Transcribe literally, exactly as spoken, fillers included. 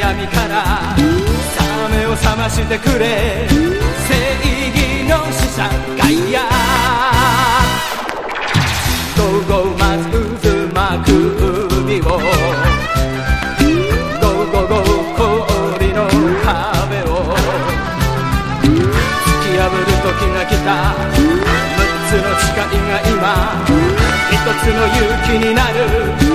闇からさめを覚ましてくれ、正義の使者ガイア。午後まず渦巻く海を、午後午後氷の壁を突き破る時が来た。むっつの誓いが今一つの勇気になる。